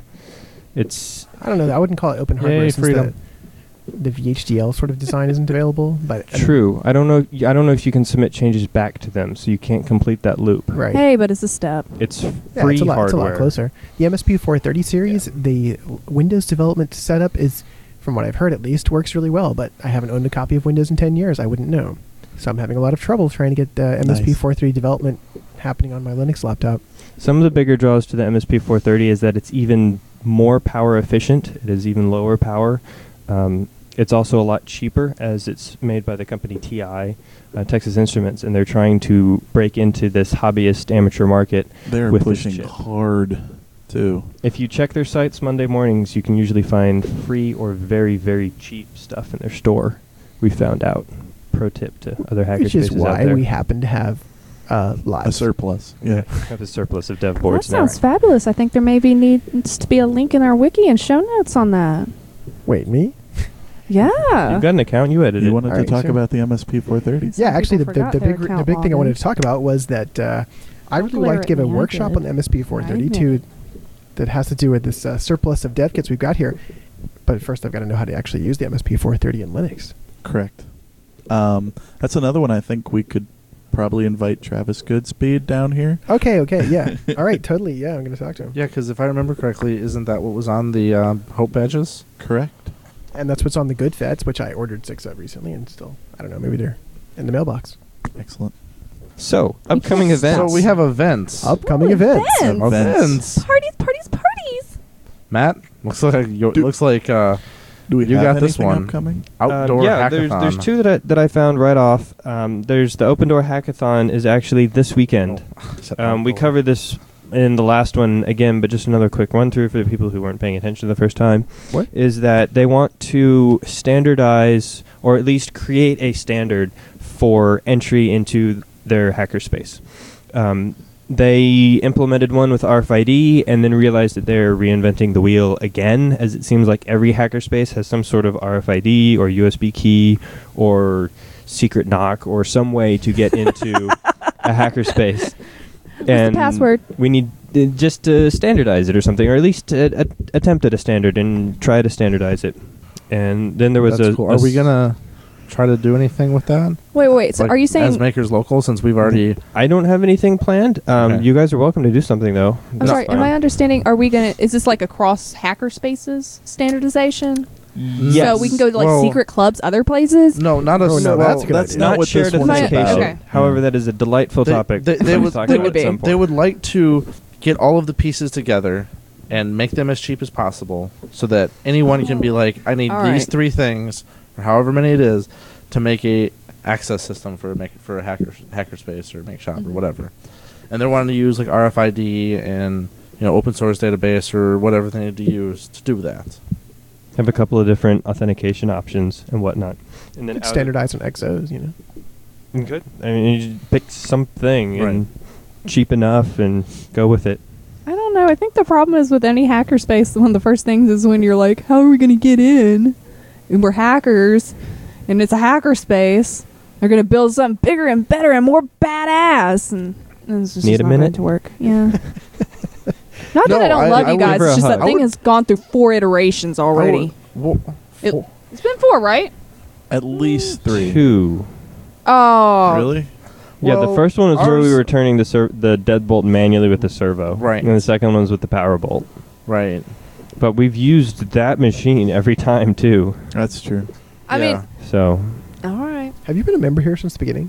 It's I don't know. I wouldn't call it open hardware Yay, since freedom. the, the V H D L sort of design isn't available. But I mean, true. I don't know. I don't know if you can submit changes back to them, so you can't complete that loop. right. Hey, but it's a step. It's Yeah, free it's a lot, hardware. It's a lot closer. The M S P four thirty series, the w- Windows development setup is, from what I've heard at least, works really well. But I haven't owned a copy of Windows in ten years. I wouldn't know. So I'm having a lot of trouble trying to get uh, M S P four thirty development happening on my Linux laptop. Some of the bigger draws to the M S P four thirty is that it's even more power efficient. It is even lower power. Um, it's also a lot cheaper, as it's made by the company T I, uh, Texas Instruments, and they're trying to break into this hobbyist amateur market. They're with this pushing chip. hard, too. If you check their sites Monday mornings, you can usually find free or very, very cheap stuff in their store. We found out. Pro tip to other hackers. Which is out why there. we happen to have uh, live. A surplus. Yeah. have a surplus of dev That boards now. sounds fabulous. I think there maybe needs to be a link in our wiki and show notes on that. Wait, me? Yeah. You've got an account. You edited. You it. wanted to Alright, talk sure. about the M S P four thirty? Some Yeah, actually, the, people the, forgot the their big the account big thing I wanted login. to talk about was that uh, I really like to give a Glaringly, I workshop did. on the M S P four thirty I too, admit. that has to do with this uh, surplus of dev kits we've got here. But first, I've got to know how to actually use the M S P four thirty in Linux. Correct. Um, that's another one I think we could probably invite Travis Goodspeed down here. Okay, okay, yeah. All right, totally, yeah, I'm going to talk to him. Yeah, because if I remember correctly, isn't that what was on the um, Hope badges? Correct. And that's what's on the Good Fets, which I ordered six of recently, and still, I don't know, maybe they're in the mailbox. Excellent. So, upcoming can't events. So we have events. Upcoming Ooh, events. events. Events. Parties, parties, parties. Matt, looks like you Do- looks like uh, Do we You have got this anything one. upcoming? outdoor Um, yeah, hackathon. there's there's two that I, that I found right off. Um, there's the Open Door Hackathon is actually this weekend. Um, we covered this in the last one again, but just another quick run through for the people who weren't paying attention the first time. What? Is that they want to standardize or at least create a standard for entry into their hackerspace. Um, they implemented one with R F I D and then realized that they're reinventing the wheel again, as it seems like every hackerspace has some sort of R F I D or U S B key or secret knock or some way to get into a hackerspace. What's the password? We need uh, just to standardize it or something, or at least uh, at attempt at a standard and try to standardize it. And then there was That's a. cool. a Are we s- gonna try to do anything with that? Wait, wait, wait. So Like, are you as saying... Makers Local, since we've already I don't have anything planned. Um, Okay. You guys are welcome to do something though. I'm That's sorry, am fine. I understanding, are we going to... Is this like a cross hacker spaces standardization? Yes. So we can go to like Well- secret clubs other places? no, not a Oh, no, well, that's a good That's idea. not Not what shared this one's authentication. about. Okay. However, that is a delightful They- topic. they- they to would- talk they about would at be. some They point. would like to get all of the pieces together and make them as cheap as possible so that anyone can be like, I need All these right. three things, or however many it is, to make a access system for make for a hacker hackerspace or make shop Mhm. or whatever, and they're wanting to use like R F I D and you know open source database or whatever they need to use to do that. Have a couple of different authentication options and whatnot, and then out of- Standardized on X Os, you know. Good. I mean, you just pick something Right. and cheap enough and go with it. I don't know. I think the problem is with any hackerspace, one of the first things is when you're like, how are we going to get in? And we're hackers, and it's a hackerspace. They're going to build something bigger and better and more badass. And, and it's just Need just a not going minute? to work. Yeah. Not No, that I don't I- love I you would- guys. for a It's just hug. that I thing would- has gone through four iterations already. Well, It- full- It's been four, right? At least three. Two. Oh. Really? Yeah, the Well, first one was where we ours- were turning the ser- the deadbolt manually with the servo. Right. And the second one was with the power bolt. right. But we've used that machine every time, too. That's true. I Yeah. mean, So, all right. Have you been a member here since the beginning?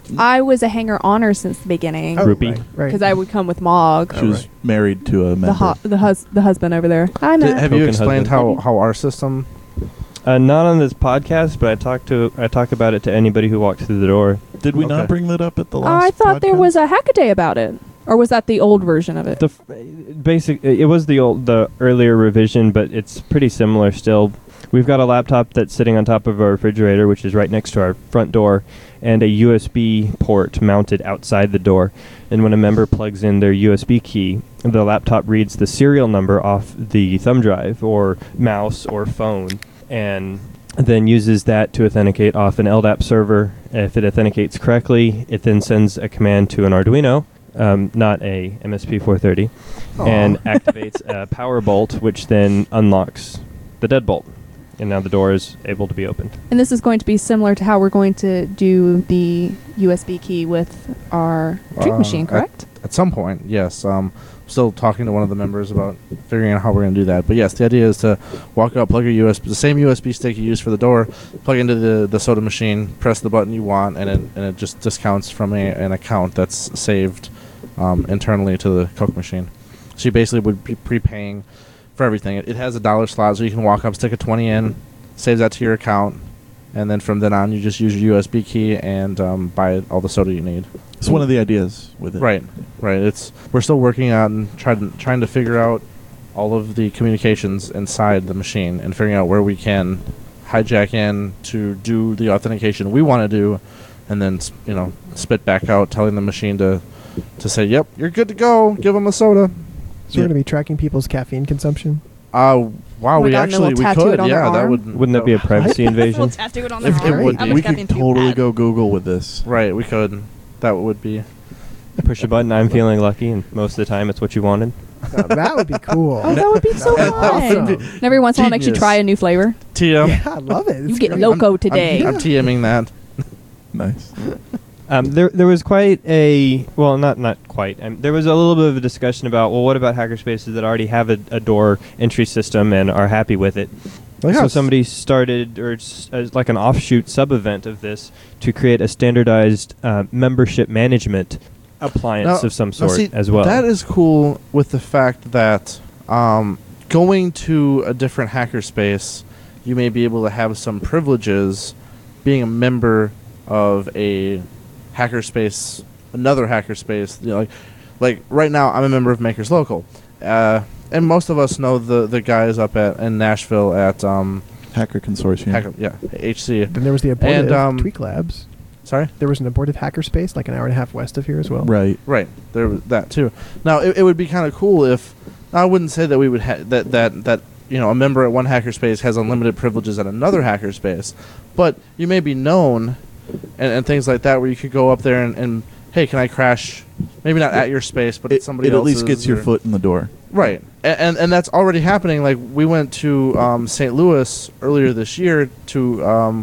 I was a hanger honor since the beginning Oh, Groupie. right, right. because I would come with Mog, She was married to a member. the hu- the, hus- the husband over there. Hi, Did, Matt. have you Token explained how, husband. how our system? uh, not on this podcast, but I talk to I talk about it to anybody who walks through the door. Did we Okay. not bring that up at the Oh, last I thought there podcast? was a hackaday about it, or was that the old version of it? The f- basic, it was the old, the earlier revision, but it's pretty similar still. We've got a laptop that's sitting on top of our refrigerator, which is right next to our front door, and a U S B port mounted outside the door. And when a member plugs in their U S B key, the laptop reads the serial number off the thumb drive or mouse or phone, and then uses that to authenticate off an L D A P server. If it authenticates correctly, it then sends a command to an Arduino, um, not a M S P four thirty, and activates a power bolt, which then unlocks the deadbolt. And now the door is able to be opened. And this is going to be similar to how we're going to do the U S B key with our drink Uh, machine, at- correct? At some point, yes. Um, still talking to one of the members about figuring out how we're going to do that. But yes, the idea is to walk out, plug your U S B, the same U S B stick you use for the door, plug into the, the soda machine, press the button you want, and it, and it just discounts from a, an account that's saved um, internally to the Coke machine. So you basically would be prepaying for everything. It, it has a dollar slot, so you can walk up, stick a twenty in, saves that to your account, and then from then on, you just use your U S B key and um, buy all the soda you need. It's one of the ideas with it. Right, right. It's we're still working on trying trying to figure out all of the communications inside the machine and figuring out where we can hijack in to do the authentication we want to do, and then s- you know spit back out, telling the machine to to say, "Yep, you're good to go. Give them a soda." So we're going to be tracking people's caffeine consumption. Uh, wow, Oh my we God, and then actually we'll we tattoo could, it on their yeah, that arm? would Wouldn't that be a privacy invasion? tattoo it on their If, arm. it would, How we much could caffeine too totally bad? go Google with this. right? We could. That would be Push a button, I'm feeling lucky, and most of the time it's what you wanted. Now, that would be cool. Oh, that would be so That fun. would be And every once in a while, makes you genius. try a new flavor. T M. Yeah, I love it. You It's get great. loco I'm- today. I'm, I'm TMing that. Nice. Um, there, there was quite a well, not not quite. Um, there was a little bit of a discussion about well, what about hackerspaces that already have a, a door entry system and are happy with it? Like so us. somebody started, or s- as like an offshoot sub-event of this, to create a standardized uh, membership management appliance Now- of some now sort see, as well. That is cool with the fact that um, going to a different hackerspace, you may be able to have some privileges being a member of a hackerspace, another hackerspace. You know, like, like right now, I'm a member of Makers Local, uh, and most of us know the the guys up at in Nashville at um, Hacker Consortium. Hacker, yeah, H C. Then there was the abortive And, um, Tweak Labs. Sorry. There was an abortive hackerspace like an hour and a half west of here as well. Right. Right, there was that too. Now it, it would be kind of cool if I wouldn't say that we would ha- that that that you know a member at one hackerspace has unlimited privileges at another hackerspace, but you may be known and, and things like that where you could go up there and, and hey, can I crash? Maybe not at your space, but It, at somebody it at else's. least gets your or- foot in the door. Right, and, and and that's already happening. Like we went to um, Saint Louis earlier this year to um,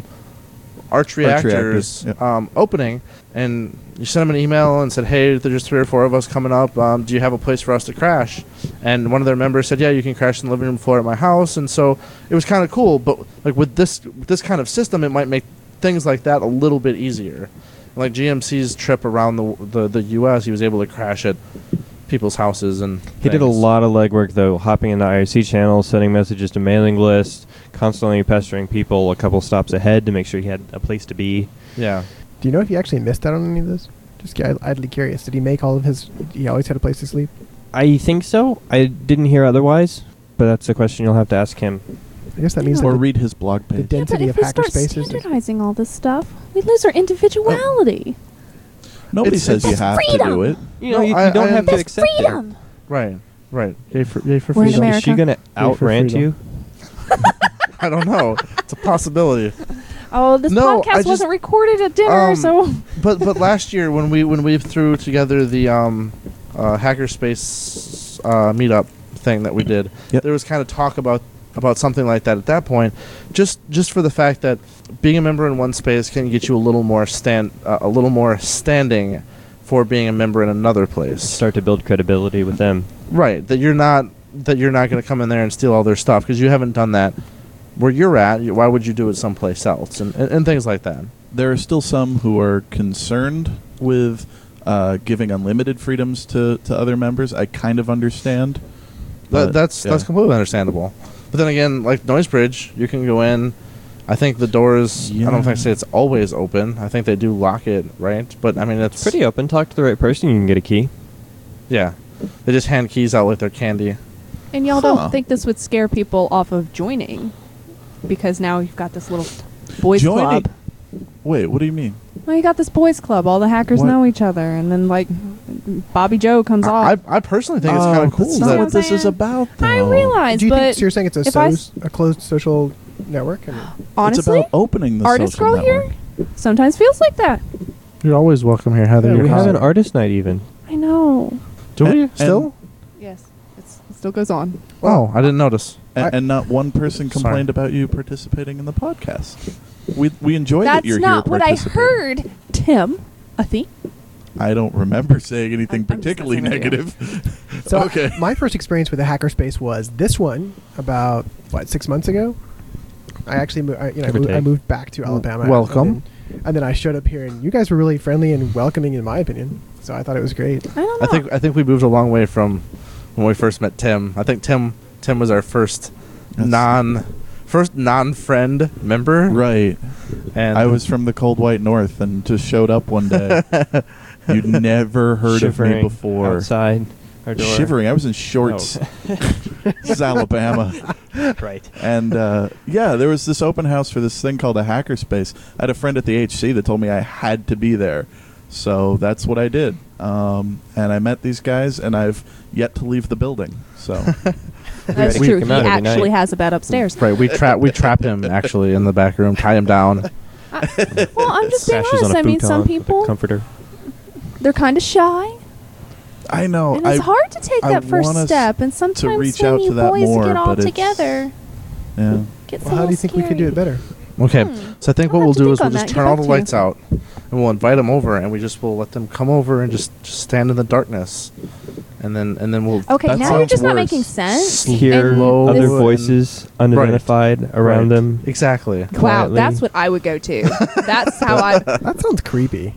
Arch Reactors, Reactors, yep. um, opening, and you sent them an email and said, "Hey, there's just three or four of us coming up. Um, do you have a place for us to crash?" And one of their members said, "Yeah, you can crash in the living room floor at my house." And so it was kind of cool. But like with this with this kind of system, it might make things like that a little bit easier. Like G M C's trip around the the, the U S, he was able to crash at people's houses and He did a things. lot of legwork, though, hopping into I R C channels, sending messages to mailing lists, constantly pestering people a couple stops ahead to make sure he had a place to be. Yeah. Do you know if he actually missed out on any of those? Just ki- idly curious. Did he make all of his? He always had a place to sleep. I think so. I didn't hear otherwise, but that's a question you'll have to ask him. I guess that means Or that read his blog the page. Yeah, but density if of we start hackerspaces. Is, standardizing all this stuff, we lose our individuality. Nobody It's- says you it's have to freedom. do it. You know, No, you, I- you don't I have to That's accept freedom. Right. Right. Yay for, yay for We're in freedom. it. Is she America. gonna for outrant freedom. you? I don't know. It's a possibility. Oh, this No, I podcast just- wasn't recorded at dinner, um, so But but last year when we when we threw together the um, uh, hackerspace uh, meetup thing that we did, Yep. there was kind of talk about about something like that at that point. Just just for the fact that being a member in one space can get you a little more stand uh, a little more standing for being a member in another place. Start to build credibility with them. Right. That you're not that you're not going to come in there and steal all their stuff because you haven't done that where you're at. You- Why would you do it someplace else and, and, and things like that? There are still some who are concerned with uh, giving unlimited freedoms to, to other members. I kind of understand. That, but, that's yeah. that's completely understandable. But then again, like Noisebridge, you can go in. I think the doors. I don't Yeah. think I say it's always open. I think they do lock it, right? But I mean, it's Pretty open. Talk to the right person, you can get a key. Yeah, they just hand keys out like they're candy. And y'all Huh. don't think this would scare people off of joining because now you've got this little boys Joining- club. Wait, what do you mean? Well, you got this boys club. All the hackers What? know each other, and then like Bobby Joe comes I, off. I I personally think it's Oh, kind of cool. That's that- not That, what this is saying? about, though. I realize, do you think but so? You're saying it's a, if I so- a closed social network? And honestly, it's about opening the artist social girl network. here sometimes feels like that. you're always welcome here, Heather. Yeah, You're we have fine. an artist night even. I know. Do we And- still? Yes, it's, it still goes on. Oh, I didn't notice. And, I- and not one person Sorry. complained about you participating in the podcast. We we enjoy that That's you're not here what I participating. heard, Tim. I think. I don't remember saying anything I'm- I'm just particularly messing with you. negative. So okay. my first experience with a hackerspace was this one about what six months ago. I actually mo- I, you know I Give or moved, I take. moved back to Alabama. Welcome. and then, and then I showed up here, and you guys were really friendly and welcoming, in my opinion. So I thought it was great. I don't know. I think I think we moved a long way from when we first met Tim. I think Tim Tim was our first That's- non first non friend member. Right. And I was from the cold white north and just showed up one day. You'd never heard of me Shivering before. outside our door. Shivering. I was in shorts. This is Alabama. Right. And uh, yeah, there was this open house for this thing called a hackerspace. I had a friend at the H C that told me I had to be there. So that's what I did. Um, and I met these guys, and I've yet to leave the building. So That's We true. come He out every actually night. has a bed upstairs. right. We trap we trap him actually in the back room, tie him down. I, well, I'm just being Sashes on honest. a I mean, futon some with a people comforter. they're kind of shy, I know. and I, it's hard to take I that first want us step. And sometimes reach when out you to that boys more, get all but it's- together, yeah. gets Well, a how do little you think we could do it scary. better? Okay, Hmm. so I think I'll what have we'll to do think is we'll on just that, turn get all back the to you. lights out, and we'll invite them over, and we just will let them come over and just, just stand in the darkness, and then and then we'll. Okay, That now you're sounds just not worse. making sense. Hear And Slow other this- and- voices unidentified around Right. them. Exactly. Wow, Quietly. that's what I would go to. That's how I. That sounds creepy.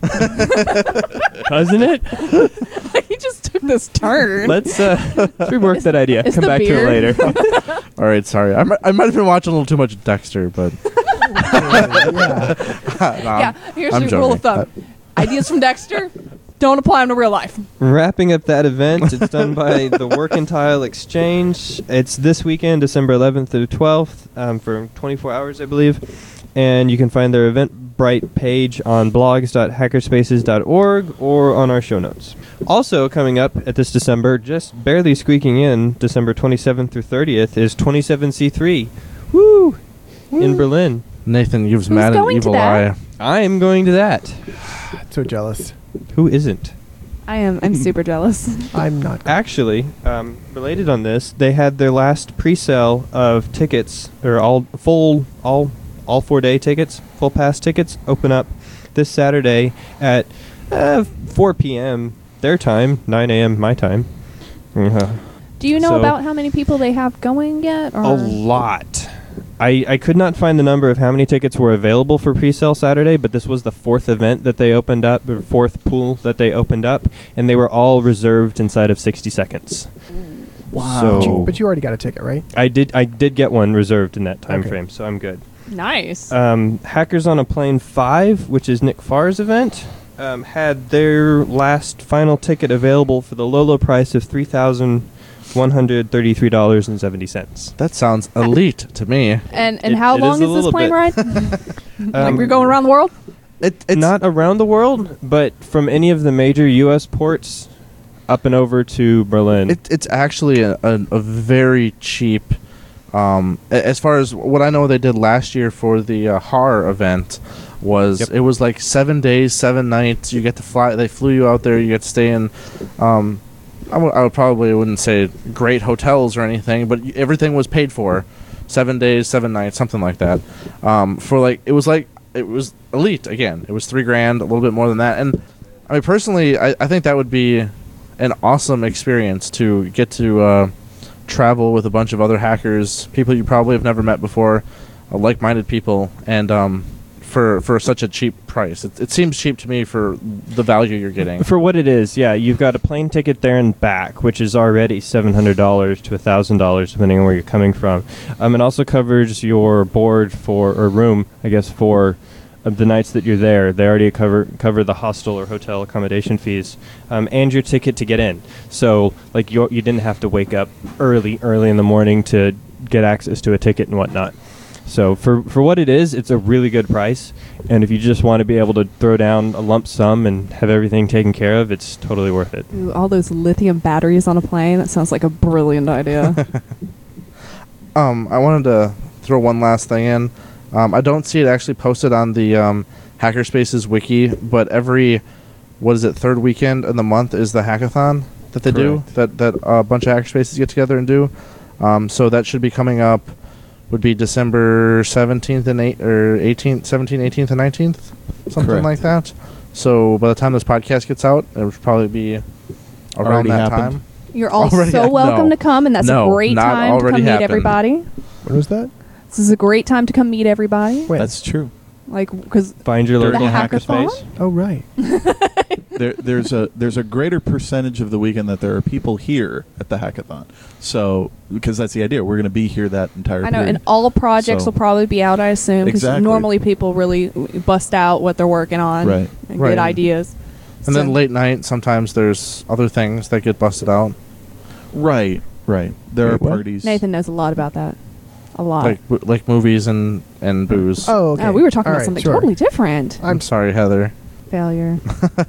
Doesn't it? He just took this turn. Let's uh, let's rework that idea. It's Come the back to beard. it later. All right, sorry. I might, I might have been watching a little too much Dexter, but yeah. Nah, yeah, here's I'm your rule of joking. thumb: ideas from Dexter, don't apply them to real life. Wrapping up that event, it's done by the Workentile Exchange. It's this weekend, December eleventh through twelfth, um, for twenty-four hours, I believe. And you can find their Eventbrite page on blogs dot hackerspaces dot org or on our show notes. Also coming up at this December, just barely squeaking in, December twenty-seventh through thirtieth, is twenty-seven C three. Woo! In Berlin. Nathan, you've Who's mad an going to evil that? eye. I am going to that. So jealous. Who isn't? I am. I'm super jealous. I'm not. Actually, um, related on this, they had their last pre-sale of tickets, or all full, all, all four-day tickets, full pass tickets, open up this Saturday at uh, four p.m. their time, nine a.m. my time. Uh, Do you know So- about how many people they have going yet? Or a lot. I, I could not find the number of how many tickets were available for pre-sale Saturday, but this was the fourth event that they opened up, or fourth pool that they opened up, and they were all reserved inside of sixty seconds. Wow. So But you, but you already got a ticket, right? I did I did get one reserved in that time Okay. frame, so I'm good. Nice. Um, Hackers on a Plane five, which is Nick Farr's event, um, had their last final ticket available for the low, low price of three thousand one hundred thirty-three dollars and seventy cents. That sounds elite to me. And and It- how it is long a is, this little plane bit. ride? like Um, we're going around the world? It, it's Not around the world, but from any of the major U S ports up and over to Berlin. It, it's actually a, a, a very cheap. Um, a- as far as what I know, they did last year for the uh, H A R event was Yep. it was like seven days, seven nights. You get to fly. They flew you out there. You get to stay in. Um, I would- I would probably wouldn't say great hotels or anything, but y- everything was paid for. Seven days, seven nights, something like that. Um, for like it was like it was elite again. It was three grand, a little bit more than that. And I mean, personally, I, I think that would be an awesome experience to get to uh, travel with a bunch of other hackers, people you probably have never met before, uh, like-minded people, and um, for for such a cheap price. It, it seems cheap to me for the value you're getting. For what it is, yeah, you've got a plane ticket there and back, which is already seven hundred dollars to one thousand dollars, depending on where you're coming from. Um, it also covers your board for, or room, I guess, for uh, the nights that you're there. They already cover cover the hostel or hotel accommodation fees, um, and your ticket to get in. So, like, you you didn't have to wake up early, early in the morning to get access to a ticket and whatnot. So for for what it is, it's a really good price. And if you just want to be able to throw down a lump sum and have everything taken care of, it's totally worth it. Ooh, all those lithium batteries on a plane. That sounds like a brilliant idea. Um, I wanted to throw one last thing in. Um, I don't see it actually posted on the um, Hackerspaces wiki, but every what is it third weekend in the month is the hackathon that they Correct. do. That that a bunch of Hackerspaces get together and do. Um, so that should be coming up. Would be December seventeenth and eight or eighteenth, seventeenth, eighteenth, and nineteenth, something Correct. like that. So by the time this podcast gets out, it would probably be around Already that happened. time. You're all Already so hap- welcome no. to come, and that's No, a great not time to already come meet happened. everybody. When was that? This is a great time to come meet everybody. When? That's true. Like, because Find your During local the hackathon? hackerspace. Oh, right. There, there's a there's a greater percentage of the weekend that there are people here at the hackathon. So because that's the idea, we're going to be here that entire. I know, period. and all projects So- will probably be out, I assume, because Exactly. normally people really bust out what they're working on Right. and Right. get ideas. And then So- late night, sometimes there's other things that get busted out, Right, right. There Wait, are what? parties. Nathan knows a lot about that. A lot. like w- like movies and and booze. Oh, okay. Oh, we were talking All about right, something sure. totally different. I'm sorry, Heather. Failure.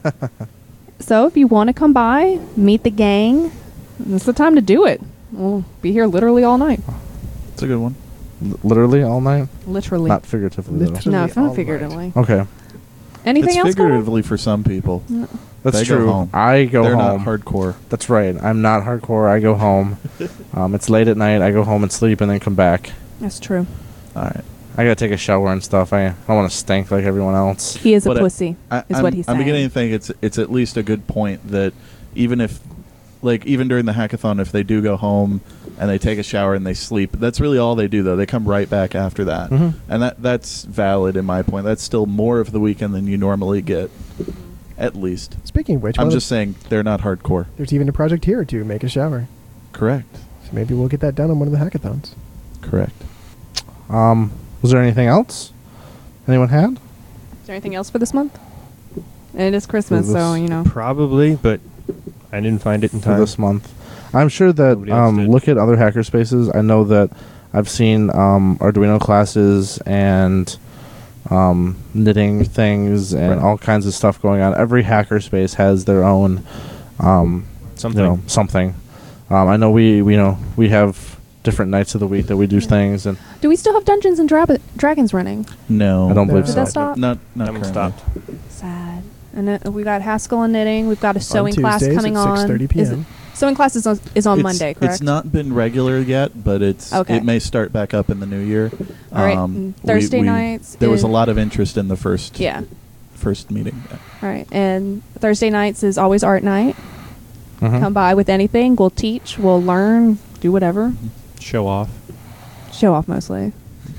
So if you want to come by, meet the gang, it's the time to do it. We'll be here literally all night. It's a good one. L- literally all night, Literally. not figuratively. though. Literally. no, it's not all figuratively. Okay, Anything it's else going on? figuratively for some people. that's They go true. home. I go They're home. not hardcore. That's right. I'm not hardcore. I go home. um, it's late at night. I go home and sleep, and then come back. That's true. All right. I gotta take a shower and stuff. I, I don't want to stink like everyone else. He is a But I- pussy, I, is I'm, what he's I'm saying. beginning to think it's it's at least a good point that even if, like, even during the hackathon, if they do go home and they take a shower and they sleep, that's really all they do. Though they come right back after that, Mhm. and that that's valid in my point. That's still more of the weekend than you normally get, at least. Speaking of which, I'm one of just saying they're not hardcore. the- there's even a project here to make a shower. Correct. So maybe we'll get that done on one of the hackathons. Correct. Um, was there anything else anyone had? Is there anything else for this month? And it is Christmas, For so, this- you know. Probably, but I didn't find it in for time. this month. I'm sure that Nobody else um, did. look at other hacker spaces. I know that I've seen um, Arduino classes and um, knitting things and Right. all kinds of stuff going on. Every hacker space has their own um, Something. You know, something. Um, I know we, we you know we have different nights of the week that we do things, and Do we still have Dungeons and Dra- Dragons running? No, I don't No. believe Did so. that stop? Not not That one currently. stopped. Sad. And uh, we got Haskell and knitting. We've got a sewing on class Tuesdays coming at on. six thirty Is it- p.m. Sewing class is on, is on It's- Monday, correct? It's not been regular yet, but it's Okay. it may start back up in the new year. All right, Um, and we- Thursday we- nights There was is- a lot of interest in the first Yeah. first meeting. All right. And Thursday nights is always art night. Mhm. Come by with anything. We'll teach. We'll learn. Do whatever. Show off. Show off mostly.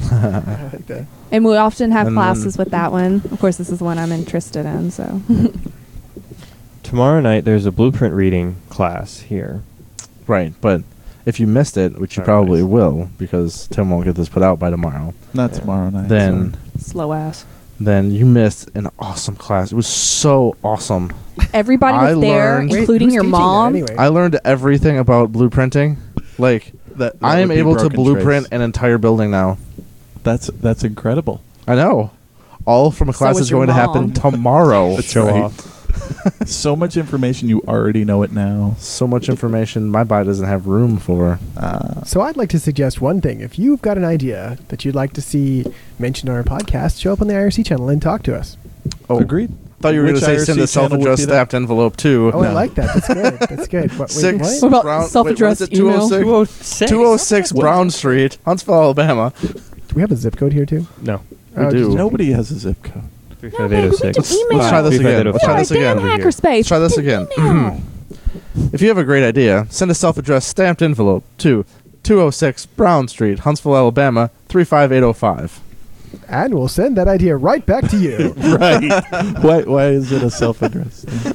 I like that. And we often have And classes then- with that one. Of course, this is the one I'm interested in. So. Tomorrow night there's a blueprint reading class here. Right, but if you missed it, which you Oh, probably nice. will, because Tim won't get this put out by tomorrow, Not Yeah. tomorrow night. then Slow ass. then you missed an awesome class. It was so awesome. Everybody was I there, learned- Wait, including who's your teaching that mom. anyway? I learned everything about blueprinting. Like, That, that I am would be able to Broken blueprint Trace. an entire building now. That's that's incredible. I know. All from a So class is that's your going to happen mom. tomorrow. That's Show right. off. So much information, you already know it now. So much information my body doesn't have room for. Uh, So I'd like to suggest one thing. If you've got an idea that you'd like to see mentioned on our podcast, show up on the I R C channel and talk to us. Oh, agreed. thought you were going Which to say I R C send a channel would self-addressed be that? stamped envelope too. Oh, I No. like that. That's good. That's good. What, wait, Six What what? about Brown, self-addressed wait, what is it? email? two oh six Brown Street, Huntsville, Alabama. Do we have a zip code here too? No. We Oh, do. just- Nobody has a zip code. three No, five maybe eight oh we six. can email. Let's try this again. Let's try Or this Dan again. over here. Hackerspace. Let's try this again. Email. If you have a great idea, send a self-addressed stamped envelope to two oh six Brown Street, Huntsville, Alabama three five eight oh five. And we'll send that idea right back to you. Right. why why is it a self-addressed thing?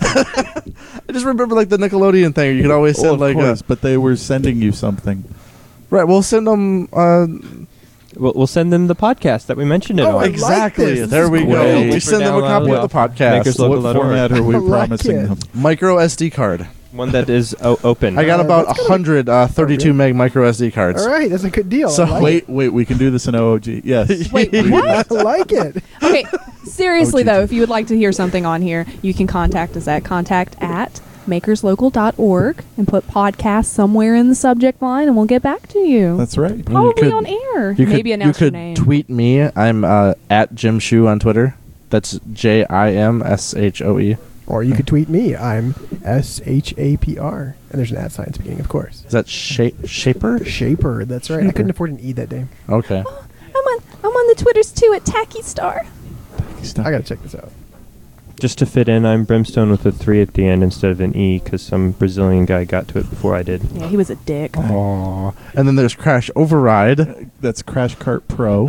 I just remember like the Nickelodeon thing. You could always Well, send of like course, a, but they were sending you something. right. We'll send them. Uh, We'll, we'll send them the podcast that we mentioned it Oh, I on. like exactly. this. This there is we go. great. We send them a For copy download of the off podcast. Makers What Local dot org. format are we I like promising it. them? Micro S D card. One that is o- open. I got Uh, about that's a gonna- hundred uh, thirty-two really? meg micro S D cards. All right, that's a good deal. So I like Wait, wait, we can do this in O O G. Yes. Wait, it. what? I like it. Okay, seriously Oh, though, geez. if you would like to hear something on here, you can contact us at contact at makers local dot org and put podcast somewhere in the subject line, and we'll get back to you. That's right. Probably could- on air. You Maybe could, announce you could your name. tweet me. I'm uh, at Jim Shoe on Twitter. That's J I M S H O E. Or you could tweet me. I'm S H A P R. And there's an at sign at the beginning, of course. Is that shape Shaper? Shaper. That's right. I Shaper. couldn't afford an E that day. Okay. I'm on. I'm on the Twitters too at Tacky Star. I got to check this out. Just to fit in, I'm Brimstone with a three at the end instead of an E because some Brazilian guy got to it before I did. Yeah, he was a dick. Aww. And then there's Crash Override. That's Crash Cart Pro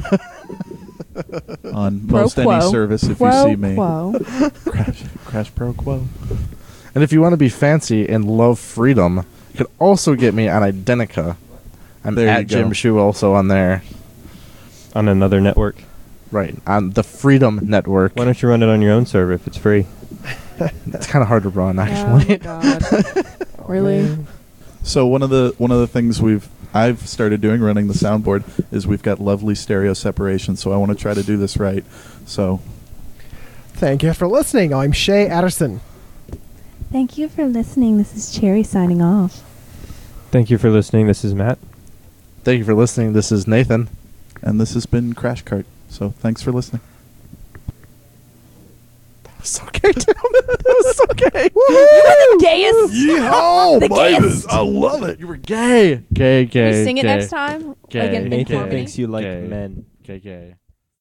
on Pro most quo. any service if Quo, you see me. quo. Crash Crash Pro Quo. And if you want to be fancy and love freedom, you can also get me on Identica. I'm There you at Jim go. Shoe also on there. On another network. Right. On the Freedom Network. Why don't you run it on your own server if it's free? It's kind of hard to run, Oh my actually. god. Really? So one of the one of the things we've I've started doing running the soundboard is we've got lovely stereo separation. So I want to try to do this right. So Thank you for listening. I'm Shay Addison. Thank you for listening. This is Cherry signing off. Thank you for listening. This is Matt. Thank you for listening. This is Nathan. and this has been Crash Cart. So thanks for listening. That was so gay, Tim. That was so gay. The gayest. Yeehaw, The gayest. I love it. You were gay. Gay, gay. You sing it gay. next time? Gay. Like in, in Nathan harmony? thinks you like Gay. men. Gay, gay.